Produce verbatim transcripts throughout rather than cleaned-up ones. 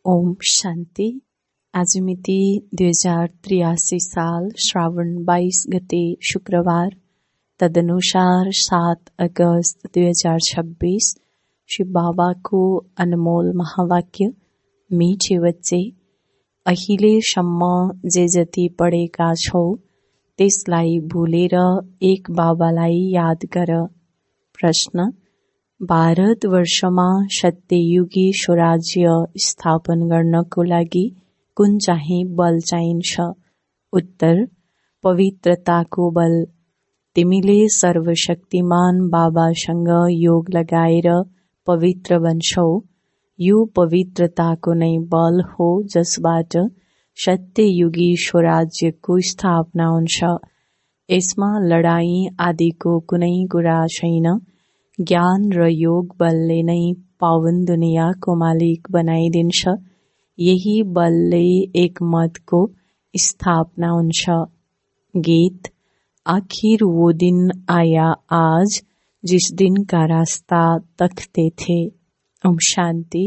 ओम शान्ति। आज मिति दुई हजार त्रियासी साल श्रावण बाइस गते शुक्रबार, तदनुसार सात अगस्त दुई हजार छब्बीस। शिव बाबाको अनमोल महावाक्य, मीठे बच्चे, अहिलेसम्म जे जति पढेका छौ त्यसलाई भुलेर एक बाबालाई याद गर। प्रश्न: भारतवर्षमा सत्ययुगी स्वराज्य स्थापन गर्नको लागि कुन चाहिँ बल चाहिन्छ? उत्तर: पवित्रताको बल। तिमीले सर्वशक्तिमान बाबासँग योग लगाएर पवित्र बन्छौ। यो पवित्रताको नै बल हो जसबाट सत्ययुगी स्वराज्यको स्थापना हुन्छ। यसमा लडाईँ आदिको कुनै कुरा छैन। ज्ञान र योग बलले नै पावन दुनियाँको मालिक बनाइदिन्छ। यही बलले एक मतको स्थापना हुन्छ। गीत। आखिर वो दिन आया आज जिस दिन का रास्ता तख्ते थे। ओम शान्ति।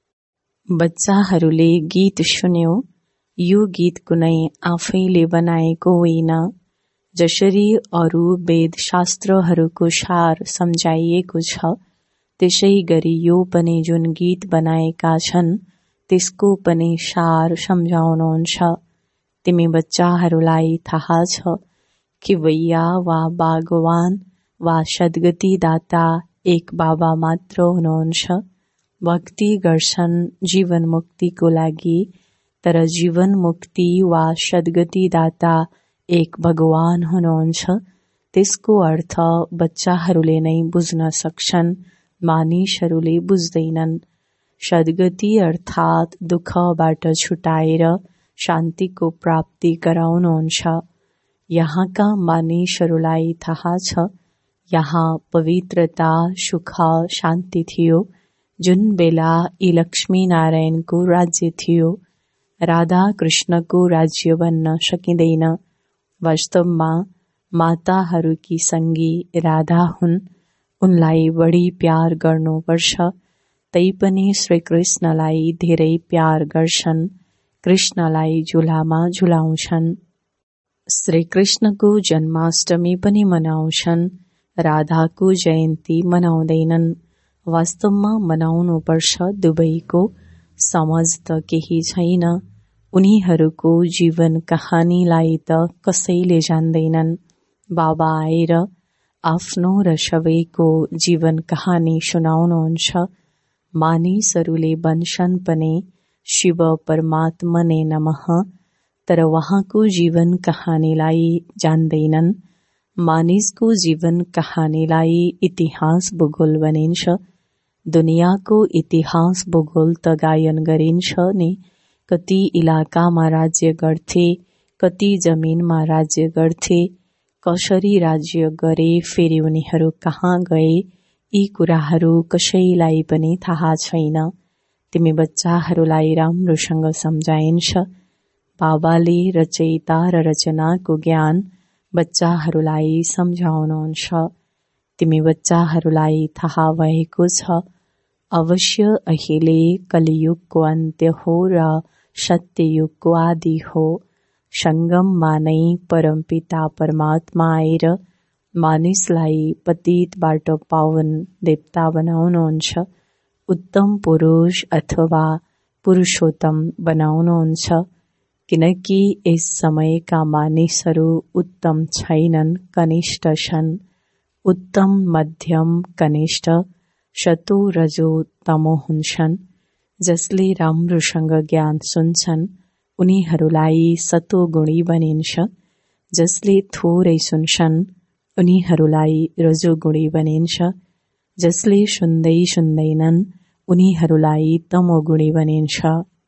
बच्चाहरूले गीत सुन्यो। यो गीत कुनै आफैले बनाएको होइन। जसरी अरू वेद शास्त्रहरूको सार सम्झाइएको छ, त्यसै गरी यो पनि जुन गीत बनाएका छन् त्यसको पनि सार सम्झाउनुहुन्छ। तिमी बच्चाहरूलाई थाहा छ कि वैया वा भगवान वा सद्गतिदाता एक बाबा मात्र हुनुहुन्छ। भक्ति गर्छन् जीवन मुक्तिको लागि, तर जीवन मुक्ति वा सद्गतिदाता एक भगवान हुनुहुन्छ। त्यसको अर्थ बच्चाहरूले नै बुझ्न सक्छन्, मानिसहरूले बुझ्दैनन्। सद्गति अर्थात् दुःखबाट छुटाएर शान्तिको प्राप्ति गराउनुहुन्छ। यहाँका मानिसहरूलाई थाहा छ, यहाँ पवित्रता, सुख, शान्ति थियो जुन बेला यी लक्ष्मी नारायणको राज्य थियो। राधा कृष्णको राज्य भन्न सकिँदैन। वास्तवमा माताहरूकी सङ्गी राधा हुन्। उनलाई बढी प्यार गर्नुपर्छ। तैपनि श्रीकृष्णलाई धेरै प्यार गर्छन्। कृष्णलाई झुलामा झुलाउँछन्। श्रीकृष्णको जन्माष्टमी पनि मनाउँछन्। राधाको जयन्ती मनाउँदैनन्। वास्तवमा मनाउनुपर्छ दुवैको। समझ त केही छैन। उनीहरूको जीवन कहानीलाई त कसैले जान्दैनन्। बाबा आएर आफ्नो र सबैको जीवन कहानी सुनाउनुहुन्छ। मानिसहरूले भन्छन् पनि शिव परमात्मने नमः, तर उहाँको जीवन कहानीलाई जान्दैनन्। मानिसको जीवन कहानीलाई इतिहास भूगोल भनिन्छ। दुनियाँको इतिहास भूगोल त गायन गरिन्छ नि। कति इलाकामा राज्य गर्थे, कति जमिनमा राज्य गर्थे, कसरी राज्य गरे, फेरि उनीहरू कहाँ गए, यी कुराहरू कसैलाई पनि थाहा छैन। तिमी बच्चाहरूलाई राम्रोसँग सम्झाइन्छ। बाबाले रचयिता र रचनाको ज्ञान बच्चाहरूलाई सम्झाउनुहुन्छ। तिमी बच्चाहरूलाई थाहा भएको छ, अवश्य अहिले कलियुगको अन्त्य हो र सत्ययुगको आदि हो। सङ्गममा नै परमपिता परमात्मा आएर मानिसलाई पतितबाट पावन देवता बनाउनुहुन्छ। उत्तम पुरुष अथवा पुरुषोत्तम बनाउनुहुन्छ। किनकि यस समयका मानिसहरू उत्तम छैनन्, कनिष्ठ छन्। उत्तम, मध्यम, कनिष्ठ, सतो, रजो, तमो हुन्छन्। जसले राम्रोसँग ज्ञान सुन्छन् उनीहरूलाई सतोगुणी भनिन्छ। जसले थोरै सुन्छन् उनीहरूलाई रजोगुणी भनिन्छ। जसले सुन्दै सुन्दैनन् उनीहरूलाई तमोगुणी भनिन्छ।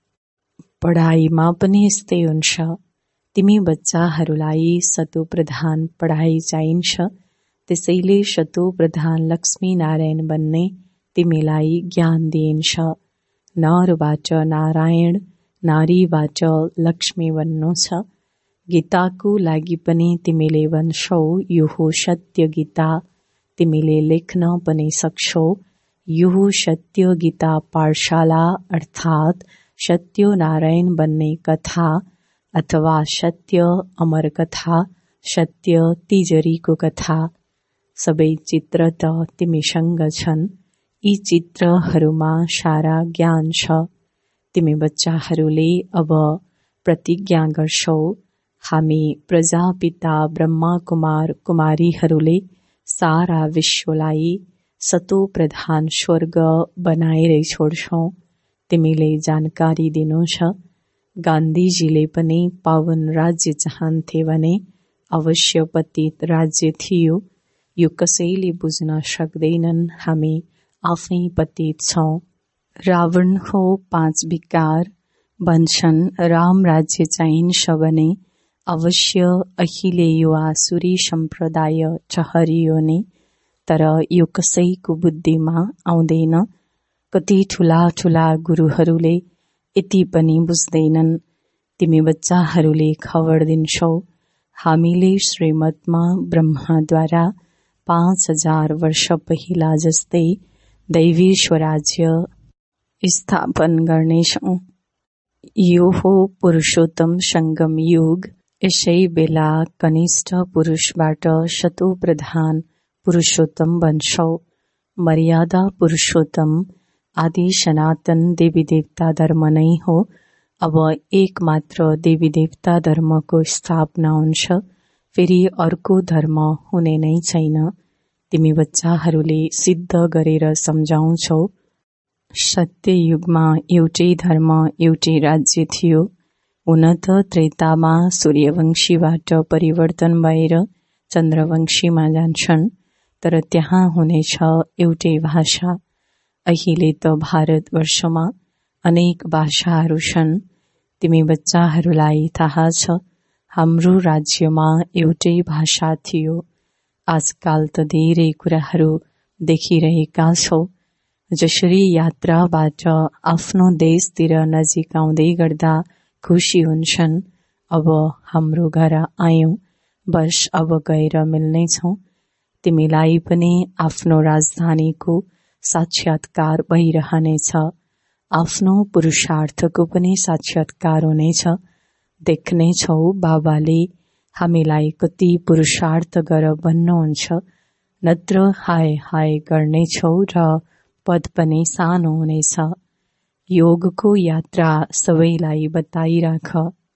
पढाइमा पनि यस्तै हुन्छ। तिमी बच्चाहरूलाई सतो प्रधान पढाइ चाहिन्छ। त्यसैले सतो प्रधान लक्ष्मी नारायण बन्ने तिमीलाई ज्ञान दिइन्छ। नरबाट नारायण, नारीबाट लक्ष्मी बन्नु छ। गीताको लागि पनि तिमीले भन्छौ यो हो सत्य गीता। तिमीले लेख्न पनि सक्छौ यो हो सत्य गीता पाठशाला अर्थात् सत्यनारायण बन्ने कथा अथवा सत्य अमर कथा, सत्य तिजरीको कथा सबै चित्र त तिमीसँग छन्। यी चित्रहरूमा सारा ज्ञान छ। तिमी बच्चाहरूले अब प्रतिज्ञा गर्छौ, हामी प्रजापिता ब्रह्मा कुमार कुमारीहरूले सारा विश्वलाई सतो प्रधान स्वर्ग बनाएरै छोड्छौं। तिमीले जानकारी दिनु छ। गान्धीजीले पनि पावन राज्य चाहन्थे भने अवश्य पतित राज्य थियो। यो कसैले बुझ्न सक्दैनन्, हामी आफै पतित छौं। रावणको पाँच विकार भन्छन् राम राज्य चाहिन्छ भने अवश्य अहिले यो आसुरी सम्प्रदाय ठहरियो नि, तर यो कसैको बुद्धिमा आउँदैन। कति ठूला ठूला गुरुहरूले यति पनि बुझ्दैनन्। तिमी बच्चाहरूले खबर दिन्छौ, हामीले श्रीमतमा ब्रह्माद्वारा पाँच हजार वर्ष पहिला जस्तै दैवी स्वराज्य स्थापन गर्नेछौं। यो हो पुरुषोत्तम संगम युग। यसै बेला कनिष्ठ पुरुषबाट शतो प्रधान पुरुषोत्तम बन्छौ। मर्यादा पुरुषोत्तम आदि सनातन देवी देवता धर्म नै हो। अब एक मात्र देवी देवता धर्मको स्थापना हुन्छ, फेरि अर्को धर्म हुने नै छैन। तिमी बच्चाहरूले सिद्ध गरेर सम्झाउँछौ, सत्य युगमा एउटै धर्म एउटै राज्य थियो। हुन त त्रेतामा सूर्यवंशीबाट परिवर्तन भएर चन्द्रवंशीमा जान्छन्, तर त्यहाँ हुनेछ एउटै भाषा। अहिले त भारतवर्षमा अनेक भाषाहरू छन्। तिमी बच्चाहरूलाई थाहा छ, हाम्रो राज्यमा एउटै भाषा थियो। आजकाल त धेरै कुराहरू देखिरहेका छौ। जसरी यात्राबाट आफ्नो देशतिर नजिक आउँदै गर्दा खुसी हुन्छन्, अब हाम्रो घर आयौं, बस अब गएर मिल्नेछौं। तिमीलाई पनि आफ्नो राजधानीको साक्षात्कार भइरहनेछ। आफ्नो पुरुषार्थको पनि साक्षात्कार हुनेछ। देख्नेछौ बाबाले हामीलाई कति पुरुषार्थ गर भन्नुहुन्छ, नत्र हाय हाय गर्नेछौ र पद पनि सानो हुनेछ। योगको यात्रा सबैलाई बताइराख।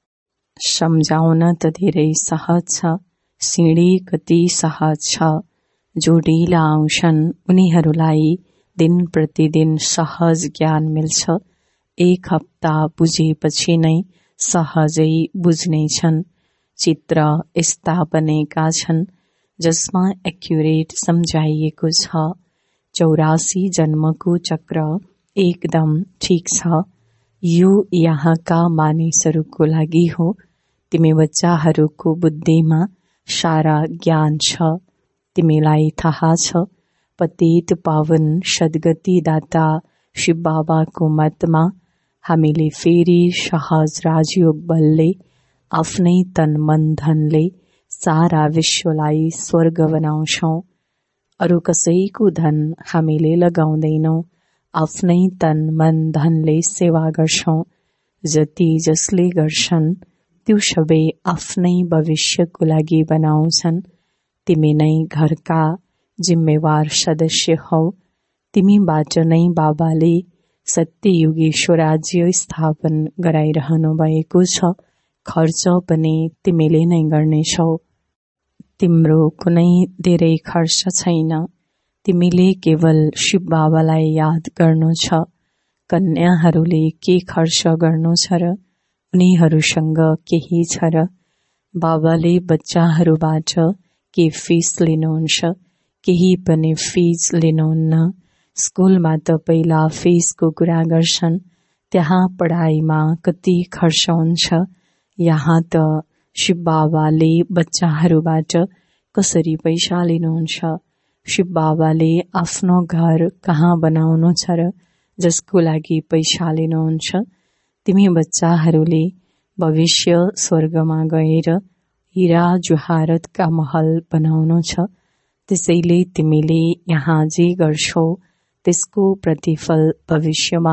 सम्झाउन त धेरै सहज छ, सिँढी कति सहज छ। जो ढिला आउँछन् उनीहरूलाई दिन प्रतिदिन सहज ज्ञान मिल्छ। एक हप्ता बुझेपछि नै सहजै बुझ्नेछन्। चित्र यस्ता बनेका छन् जसमा एक्युरेट सम्झाइएको छ। चौरासी जन्मको चक्र एकदम ठीक छ। यो यहाँका मानिसहरूको लागि हो। तिमी बच्चाहरूको बुद्धिमा सारा ज्ञान छ। तिमीलाई थाहा छ, पतित पावन सद्गति दाता शिव बाबाको मतमा हामीले फेरि सहज राजयोग बलले आफ्नै तन मन धनले सारा विश्वलाई स्वर्ग बनाउँछौं। अरू कसैको धन हामीले लगाउँदैनौं, आफ्नै तन मन धनले सेवा गर्छौं। जति जसले गर्छन् त्यो सबै आफ्नै भविष्यको लागि बनाउँछन्। तिमी नै घरका जिम्मेवार सदस्य हौ। तिमीबाट नै बाबाले सत्ययुगी स्वराज्य स्थापन गराइरहनु भएको छ। खर्च पनि तिमीले नै गर्नेछौ। तिम्रो कुनै धेरै खर्च छैन। तिमीले केवल शिव बाबालाई याद गर्नु छ। कन्याहरूले के खर्च गर्नु छ र? उनीहरूसँग केही छ र? बाबाले बच्चाहरूबाट के फिस लिनुहुन्छ? केही पनि फिस लिनुहुन्न। स्कुलमा त पहिला फिसको कुरा गर्छन्। त्यहाँ पढाइमा कति खर्च हुन्छ। यहाँ त शिव बाबाले बच्चाहरूबाट कसरी पैसा लिनुहुन्छ? शिव बाबाले आफ्नो घर कहाँ बनाउनु छ र जसको लागि पैसा लिनुहुन्छ? तिमी बच्चाहरूले भविष्य स्वर्गमा गएर हीरा जुहारतका महल बनाउनु छ। त्यसैले तिमीले यहाँ जे गर्छौ त्यसको प्रतिफल भविष्यमा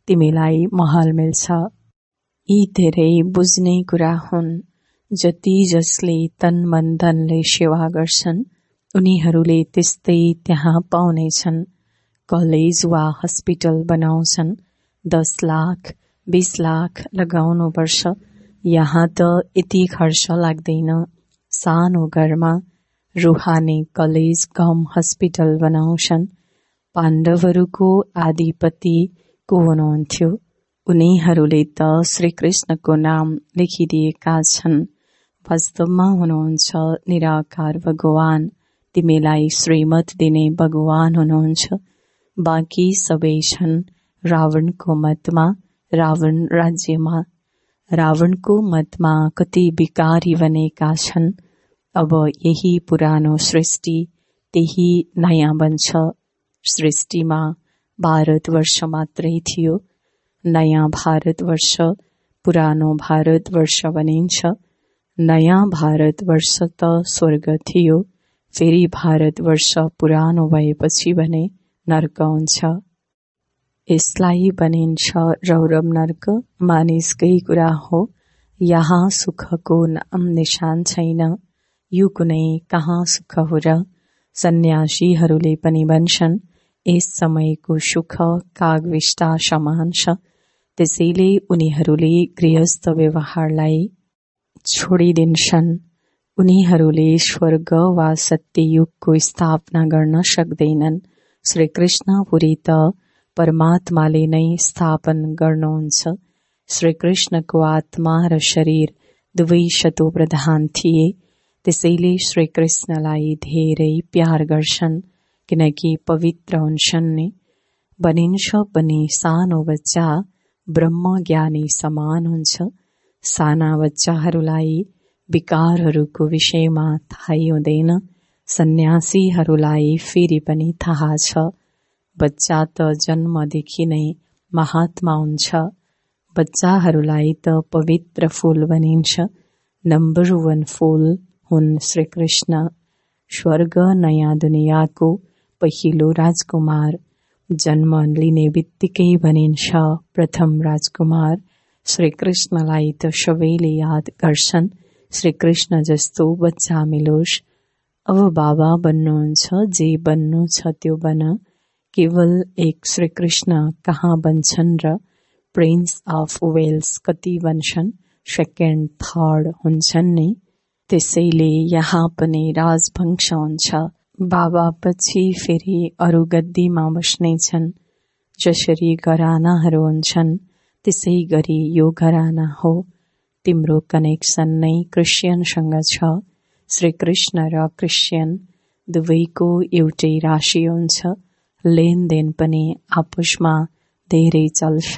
तिमीलाई महल मिल्छ। यी धेरै बुझ्ने कुरा हुन्। जति जसले तन मन धनले सेवा गर्छन् उनीहरूले त्यस्तै त्यहाँ पाउनेछन्। कलेज वा हस्पिटल बनाउँछन्, दस लाख बीस लाख लगाउनु पर्छ। यहाँ त यति खर्च लाग्दैन। सानो घरमा रुहानी कलेज कम हस्पिटल बनाउँछन्। पाण्डवहरूको आधिपति को हुनुहुन्थ्यो? उनीहरूले त श्रीकृष्णको नाम लेखिदिएका छन्। वास्तवमा हुनुहुन्छ निराकार भगवान। तिमीलाई श्रीमत दिने भगवान हुनुहुन्छ। बाँकी सबै छन् रावणको मतमा, रावण राज्यमा। रावणको मतमा कति विकारी बनेका छन्। अब यही पुरानो सृष्टि त्यही नयाँ बन्छ। सृष्टिमा भारतवर्ष मात्रै थियो। नयाँ भारतवर्ष पुरानो भारतवर्ष बनिन्छ। नयाँ भारतवर्ष त स्वर्ग थियो। फेरि भारतवर्ष पुरानो भएपछि भने नर्क हुन्छ। यसलाई भनिन्छ रौरव नर्क। मानिसकै कुरा हो। यहाँ सुखको नाम निशान छैन। यो कुनै कहाँ सुख हो र? सन्यासीहरूले पनि भन्छन् यस समयको सुख कागविष्टा समान छ। त्यसैले उनीहरूले गृहस्थ व्यवहारलाई छोडिदिन्छन्। उनीहरूले स्वर्ग वा सत्ययुगको स्थापना गर्न सक्दैनन्। श्रीकृष्णपुरी त परमात्माले नै स्थापन गर्नुहुन्छ। श्रीकृष्णको आत्मा र शरीर दुवै शतो प्रधान थिए। त्यसैले श्रीकृष्णलाई धेरै प्यार गर्छन् किनकि पवित्र हुन्छन् नि। भनिन्छ पनि सानो बच्चा ब्रह्मज्ञानी समान हुन्छ। साना बच्चाहरूलाई विकारहरूको विषयमा थाहै हुँदैन। सन्यासीहरूलाई फेरि पनि थाहा छ। बच्चा त जन्मदेखि नै महात्मा हुन्छ। बच्चाहरूलाई त पवित्र फूल भनिन्छ। नम्बर वन फूल हुन् श्रीकृष्ण। स्वर्ग नयाँ दुनियाँको पहिलो राजकुमार। जन्म लिने बित्तिकै भनिन्छ प्रथम राजकुमार। श्रीकृष्णलाई त सबैले याद गर्छन्। श्रीकृष्ण जस्तो बच्चा मिलोस्। अब बाबा बन्नुहुन्छ, जे बन्नु छ त्यो बन। केवल एक श्रीकृष्ण कहाँ बन्छन् र? प्रिन्स अफ वेल्स कति बन्छन्? सेकेन्ड थर्ड हुन्छन् नि। त्यसैले यहाँ पनि राजवंश हुन्छ। बाबा पछि फेरि अरू गद्दीमा बस्नेछन्। जसरी घरानाहरू हुन्छन् त्यसै गरी यो घराना हो। तिम्रो कनेक्सन नै क्रिस्चियनसँग छ। श्रीकृष्ण र क्रिस्चियन दुवैको एउटै राशि हुन्छ। लेनदेन पनि आपसमा धेरै चल्छ।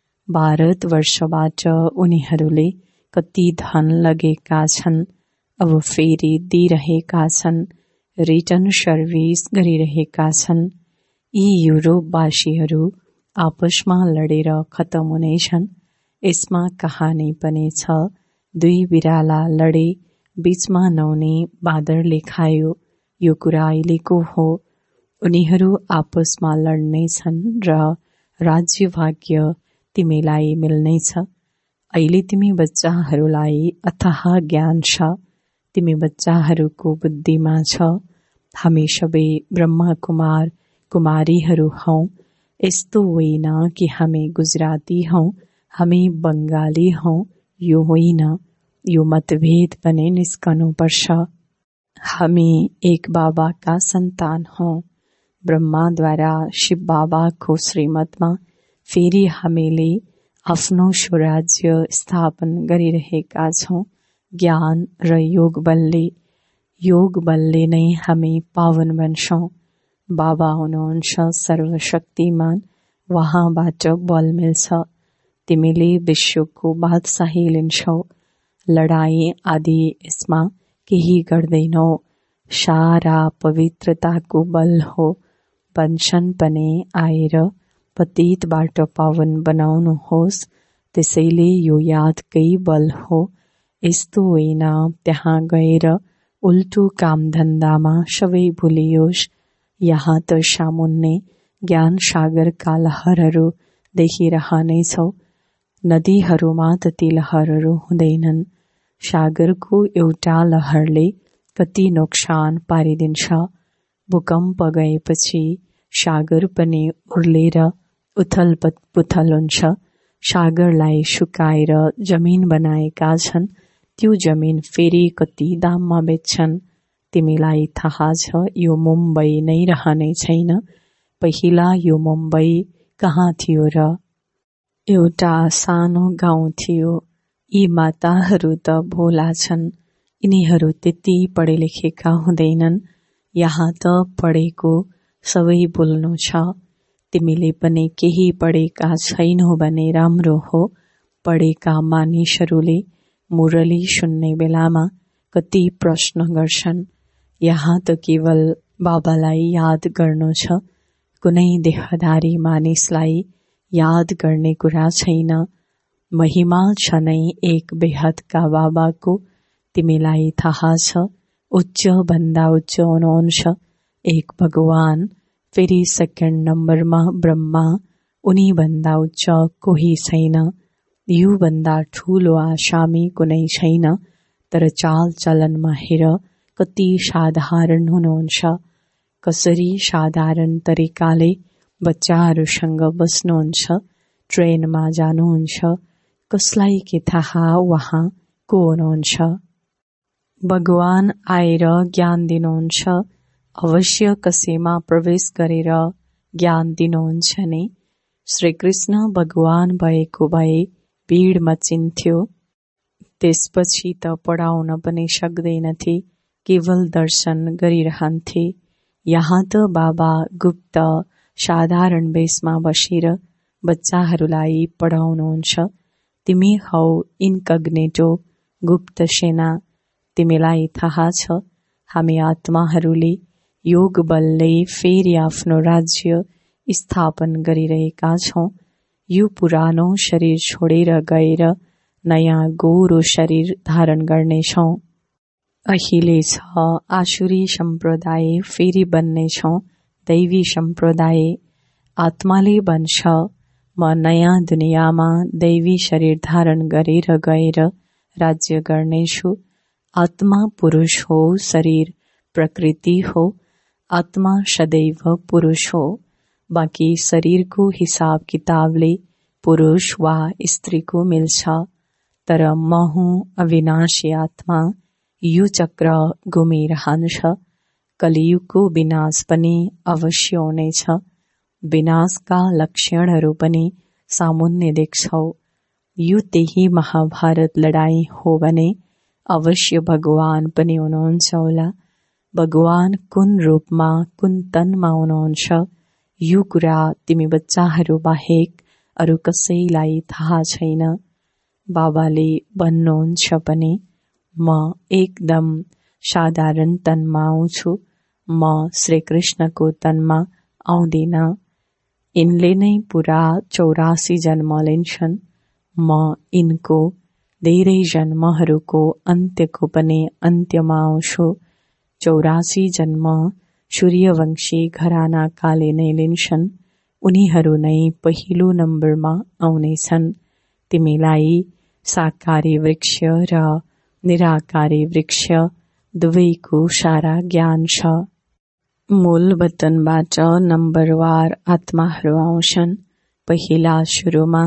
भारतवर्षबाट उनीहरूले कति धन लगेका छन्। अब फेरि दिइरहेका छन्। रिटर्न सर्भिस गरिरहेका छन्। यी युरोपवासीहरू आपसमा लडेर खतम हुनेछन्। यसमा कहानी पनि छ। दुई बिराला लडे, बीचमा नहुने बाँदरले खायो। यो कुरा अहिलेको हो। उनीहरू आपसमा लड्नेछन् र राज्य भाग्य तिमीलाई मिल्नेछ। अहिले तिमी बच्चाहरूलाई अथाह ज्ञान छ। तिमी बच्चाहरूको बुद्धिमा छ। हामी सबै ब्रह्म कुमार कुमारीहरू हौ। यस्तो होइन कि हामी गुजराती हौ, हामी बङ्गाली हौ। यो होइन। यो मतभेद पनि निस्कनुपर्छ। हामी एक बाबाका सन्तान हौ। ब्रह्माद्वारा शिव बाबाको श्रीमतमा फेरि हामीले आफ्नो स्वराज्य स्थापन गरिरहेका छौँ। ज्ञान र योग बलले। योग बलले नै हामी पावन बन्छौँ। बाबा हुनुहुन्छ सर्वशक्तिमान। वहाँबाट बल मिल्छ। तिमीले विश्वको बादशाही लिन्छौ। लडाई आदि यसमा केही गर्दैनौ। सारा पवित्रताको बल हो। भन्छन् पनि आएर पतितबाट पावन बनाउनुहोस्। त्यसैले यो यादकै बल हो। यस्तो होइन त्यहाँ गएर उल्टो काम धन्दामा सबै भुलियोस्। यहाँ त सामुन्ने ज्ञान सागरका लहरहरू देखिरहनेछौ। नदीहरूमा त ती लहरहरू हुँदैनन्। सागरको एउटा लहरले कति नोक्सान पारिदिन्छ। भूकम्प गएपछि सागर पनि उर्लेर उथल पुथल हुन्छ। सागरलाई सुकाएर जमिन बनाएका छन्। त्यो जमिन फेरि कति दाममा बेच्छन्। तिमीलाई थाहा छ यो मुम्बई नै रहने छैन। पहिला यो मुम्बई कहाँ थियो र? एउटा सानो गाउँ थियो। यी माताहरू त भोला छन्। यिनीहरू त्यति पढे लेखेका हुँदैनन्। यहाँ त पढेको सबै बोल्नु छ। तिमीले पनि केही पढेका छैनौ भने राम्रो हो। पढेका मानिसहरूले मुरली सुन्ने बेलामा कति प्रश्न गर्छन्। यहाँ त केवल बाबालाई याद गर्नु छ। कुनै देहधारी मानिसलाई याद गर्ने कुरा छैन। महिमा छ नै एक बेहदका बाबाको। तिमीलाई थाहा छ उच्च भन्दा उच्च हुनुहुन्छ एक भगवान। फेरि सेकेन्ड नम्बरमा ब्रह्मा। उनी भन्दा उच्च कोही छैन। यो भन्दा ठूलो आसामी कुनै छैन। तर चाल चलनमा हेर कति साधारण हुनुहुन्छ। कसरी साधारण तरिकाले बच्चाहरूसँग बस्नुहुन्छ, ट्रेनमा जानुहुन्छ। कसलाई के थाहा वहाँ को हुनुहुन्छ। भगवान आएर ज्ञान दिनुहुन्छ। अवश्य कसैमा प्रवेश गरेर ज्ञान दिनुहुन्छ नि। श्रीकृष्ण भगवान भएको भए भीड मचिन्थ्यो। त्यसपछि त पढाउन पनि सक्दैनथे, केवल दर्शन गरिरहन्थे। यहाँ त बाबा गुप्त साधारण वेशमा बसेर बच्चाहरूलाई पढाउनुहुन्छ। तिमी हौ इन्कग्नेटो गुप्त सेना। तिमीलाई थाहा छ हामी आत्माहरूले योग बलले फेरि आफ्नो राज्य स्थापन गरिरहेका छौं। यो पुरानो शरीर छोडेर गएर नयाँ गोरो शरीर धारण गर्नेछौं। अहिले छ आसुरी सम्प्रदाय, फेरि बन्नेछौं दैवी सम्प्रदाय। आत्माले भन्छ म नयाँ दुनियाँमा दैवी शरीर धारण गरेर गएर राज्य गर्नेछु। आत्मा पुरुष हो, शरीर प्रकृति हो। आत्मा सदैव पुरुष हो। बाँकी शरीरको हिसाब किताबले पुरुष वा स्त्रीको मिल्छ। तर म हुँ अविनाशी आत्मा। यो चक्र घुमिरहन्छ। कलियुगको विनाश पनि अवश्य हुनेछ। विनाशका लक्षणहरू पनि सामुन्ने देख्छौ। यो त्यही महाभारत लडाईँ हो भने अवश्य भगवान पनि हुनुहुन्छ होला। भगवान कुन रूपमा कुन तनमा हुनुहुन्छ यो कुरा तिमी बच्चाहरू बाहेक अरू कसैलाई थाहा छैन। बाबाले भन्नुहुन्छ पनि म एकदम साधारण तनमा आउँछु। म श्रीकृष्णको तनमा आउँदिन। यिनले नै पुरा चौरासी जन्म लिन्छन्। म यिनको धेरै जन्महरूको अन्त्यको पनि अन्त्यमा आउँछु। चौरासी जन्म सूर्यवंशी घरानाकाले नै लिन्छन्। उनीहरू नै पहिलो नम्बरमा आउनेछन्। तिमीलाई साकारी वृक्ष र निराकारी वृक्ष दुवैको सारा ज्ञान छ। मूल वतनबाट नम्बरवार आत्माहरू आउँछन्। पहिला सुरुमा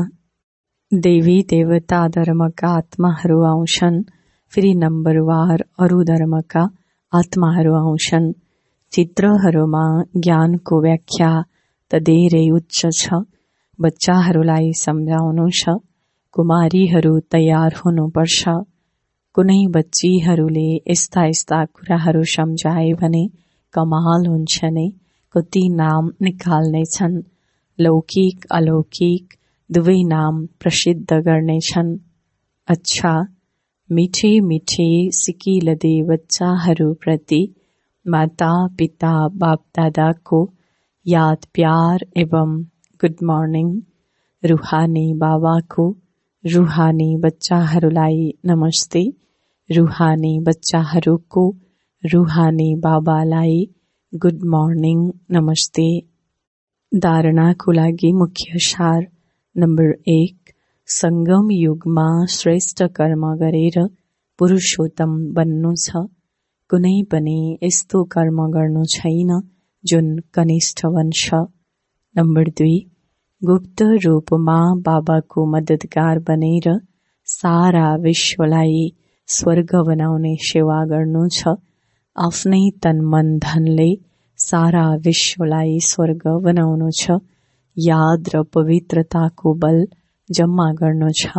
देवी देवता धर्मका आत्माहरू आउँछन्। फेरि नम्बरवार अरू धर्मका आत्माहरू आउँछन्। चित्रहरूमा ज्ञानको व्याख्या त धेरै उच्च छ। बच्चाहरूलाई सम्झाउनु छ। कुमारीहरू तयार हुनुपर्छ। कुनै बच्चीहरूले यस्ता यस्ता कुराहरू सम्झाए भने कमाल हुन्छ नि। कति नाम निकाल्नेछन्। लौकिक अलौकिक दुवै नाम प्रसिद्ध गर्नेछन्। अच्छा, मिठे मिठे सिकिलदे बच्चाहरूप्रति माता पिता बाप दादाको याद प्यार एवं गुड मर्निङ। रूहानी बाबाको रूहानी बच्चाहरूलाई नमस्ते। रूहानी बच्चाहरूको रूहानी बाबालाई गुड मर्निङ नमस्ते। धारणाको लागि मुख्य सार। नम्बर एक, संगम युगमा श्रेष्ठ कर्म गरेर पुरुषोत्तम बन्नु छ। कुनै पनि यस्तो कर्म गर्नु छैन जुन कनिष्ठ बन्छ। नम्बर दुई, गुप्त रूपमा बाबाको मद्दतगार बनेर सारा विश्वलाई स्वर्ग बनाउने सेवा गर्नु छ। आफ्नै तन मन धनले सारा विश्वलाई स्वर्ग बनाउनु छ। याद र पवित्रताको बल जम्मा गर्नु छ।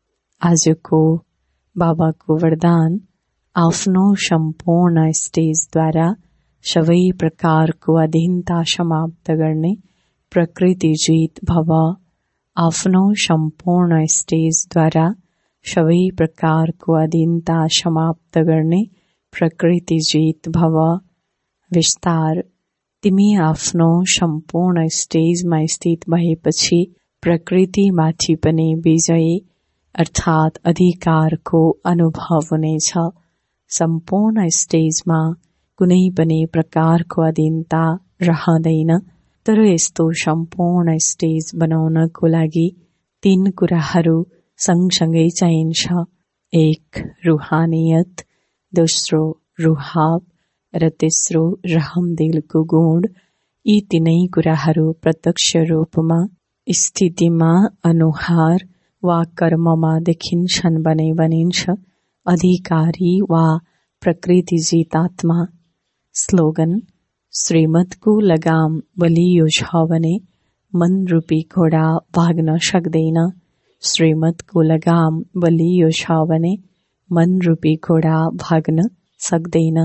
आजको बाबाको वरदान, आफ्नो सम्पूर्ण स्टेजद्वारा सबै प्रकारको अधीनता समाप्त गर्ने प्रकृति जित भव। आफ्नो सम्पूर्ण स्टेजद्वारा सबै प्रकारको अधीनता समाप्त गर्ने प्रकृति जित भव। विस्तार, तिमी आफ्नो सम्पूर्ण स्टेजमा स्थित भएपछि प्रकृतिमाथि पनि विजयी अर्थात् अधिकारको अनुभव हुनेछ। सम्पूर्ण स्टेजमा कुनै पनि प्रकारको अधीनता रहँदैन। तर यस्तो सम्पूर्ण स्टेज बनाउनको लागि तीन कुराहरू सँगसँगै चाहिन्छ। एक, रूहानियत, दोस्रो रुहाब र तेस्रो रहमदिलको गुण। यी तीनै कुराहरू प्रत्यक्ष रूपमा स्थितिमा अनुहार वा कर्ममा देखिन्छन् भने भनिन्छ अधिकारी वा प्रकृति जित आत्मा। स्लोगन, श्रीमतको लगाम बलियो छ भने मन रूपी घोडा भाग्न सक्दैन। श्रीमतको लगाम बलियो छ भने मन रूपी घोडा भाग्न सक्दैन।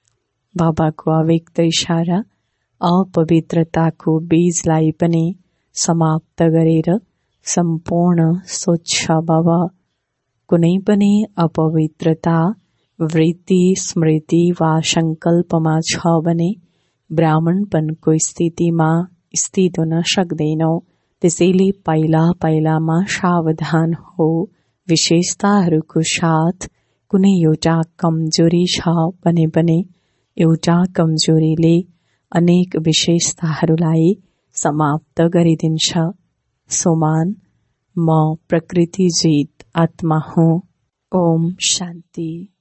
बाबाको अव्यक्त इशारा, अपवित्रताको बीजलाई पनि समाप्त गरेर सम्पूर्ण स्वच्छ भव। कुनै पनि अपवित्रता वृत्ति, स्मृति वा संकल्पमा छ भने ब्राह्मणपनको स्थितिमा स्थित हुन सक्दैनौ। त्यसैले पहिला पहिलामा सावधान हो। विशेषताहरूको साथ कुनै एउटा कमजोरी छ भने पनि एउटा कमजोरीले अनेक विशेषताहरूलाई समाप्त गरिदिन्छ। सोमान, म प्रकृति जित आत्मा हुँ। ओम शान्ति।